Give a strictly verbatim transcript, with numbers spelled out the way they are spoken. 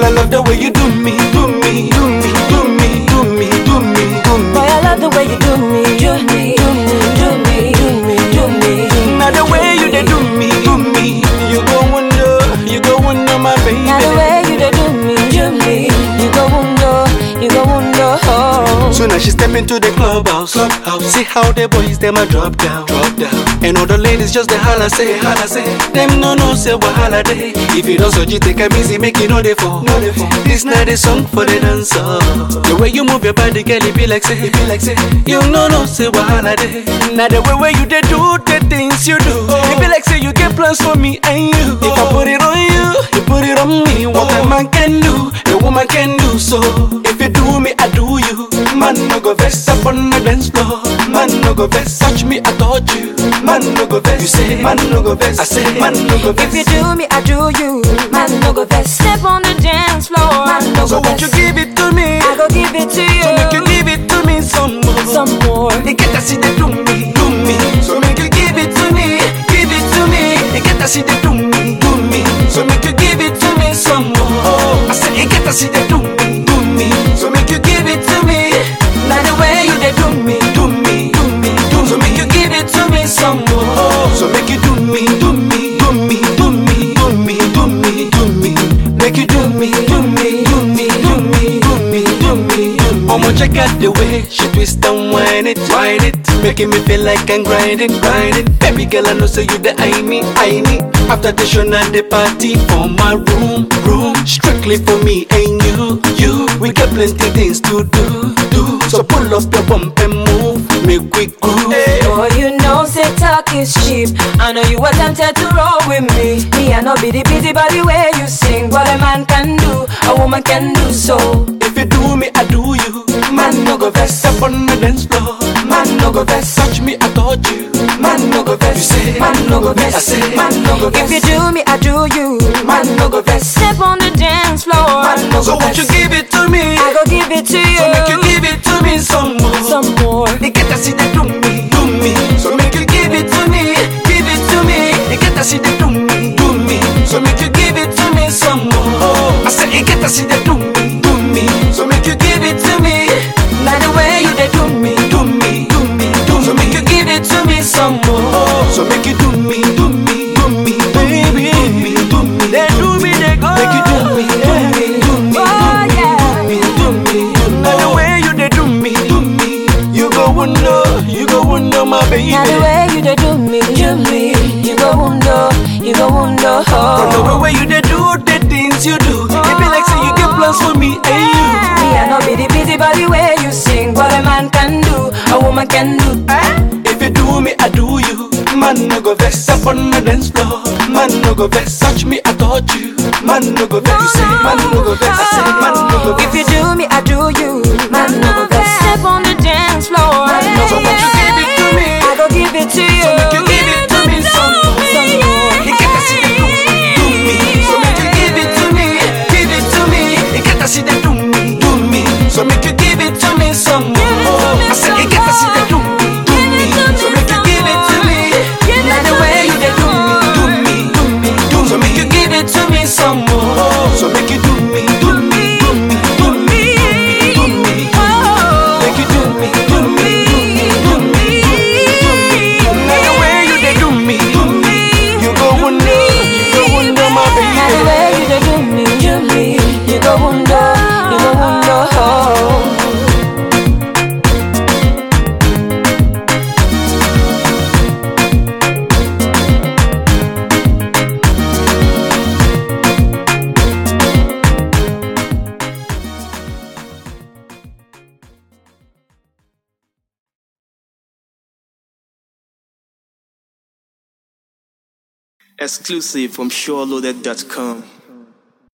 I love the way you do me, do me, do me, do me, do me, do me, do me. Boy, I love the way you do me, do me, do me, do me, do me, do me. Now the way you they do me, do me. You go wonder, you go wonder, my baby. Now the way you they do me, do me. You go wonder, you go wonder. Oh. So now she step into the clubhouse, clubhouse. See how the boys them a drop down, drop down. And all the ladies just the holla say, holla say. Them no no say what holiday. If you don't so you take a easy, make it no they fall. No they fall. This not a song for the dancer. The way you move your body, girl, it be like say, it be like say. You no no say what holiday. Now the way where you they do the things you do, oh. It be like say you get plans for me and you. If I put it on you, you put it on me. What oh. A man can do, a woman can do so. If you do me, I do you. Man no go vex up on the dance floor. Man no go vex, touch me, I touch you. Man no go vex, you say. Man no go vex, I say. Man no go vex. If you do me, I do you. Man no go vex. Step on the dance floor. Man no so go vex. So won't you give it to me? I go give it to you. So make you give it to me some more. Some more. You get to see the do me, do me. So make you give it to me, give it to me. You get to see the do me, do me. So make you give it to me some more. I said you get to see the do me, do me. So make you give it to me. Now the way you they do me, do me, do me, do me. So make you give it to me some more. So make you do me, do me, do me, do me, do me, do me, do me. Make you do me, do me, do me, do me, do me, do me. I'ma check out the way she twist and whine it, whine it, making me feel like I'm grinding, grinding. Baby girl, I know say you the I me, I me. After the show and the party for my room, room. Strictly for me and you, you. We got plenty things to do, do. So pull up your bump and move, make we groove. Boy, you know say talk is cheap. I know you were tempted to roll with me. Me, I know be the busy body way you sing. What a man can do, a woman can do so. If you do me, I do you. Man no go vex up on the dance floor. Man no go vex, touch me, I touch you. Man no go vex, you say. Man no go vex, I say. Man no go vex. If you do me, I do you. Man no go vex. Step on the dance floor. Man no go vex. So won't you give it to me? I go give it to you. So make you give it to me some more. Some more. You get to see the do me, do me. So make you give it to me, give it to me. You get to see the do me, do me. So make you give it to me some more. I said you get to see the do me, do me. So make you give it to me. Now the way you they do me, do me, do me, do me. So make you give it to me some more. So make you do me, do me, do me, baby, do me, do me. They do me, they go. Make you do me, do me, do me, do me, do me. Now the way you they do me, do me. You go wonder, you go wonder, my baby. Now the way you they do me, do me. You go wonder, you go wonder. From the way you they do the things you do, it be like say you get plans for me and you. Me, I know be the busy body way you sing. What a man can do, a woman can do. Eh? If you do me, I do you. Man no go vex up on the dance floor. Man no go vex, touch me, I touch you. Man no go vex, you say. Man no go vex, I say. Man no go vex. If you do me, I do you. Man no go vex. Step on the dance floor. So won't you give it to me? I go give it to you. So make you give it to me some more. Some more. You get to see the do me, do me. So make you give it to me, give it to me. You get to see the do me, do me. So make you give it to me some more. I said you get to see the do me, do me. So make you give it to me. Now the way you they do me, do me, do me, do me. So make you give it to me some more. So make you do me, do me, do me, do me, do me, do me. Make you do me, do me, do me, do me, do me. Now the way you they do me, do me. You go wonder, you go wonder, my baby. Now the way you they do me, do me. You go wonder, you go wonder. Exclusive from SureLoaded dot com.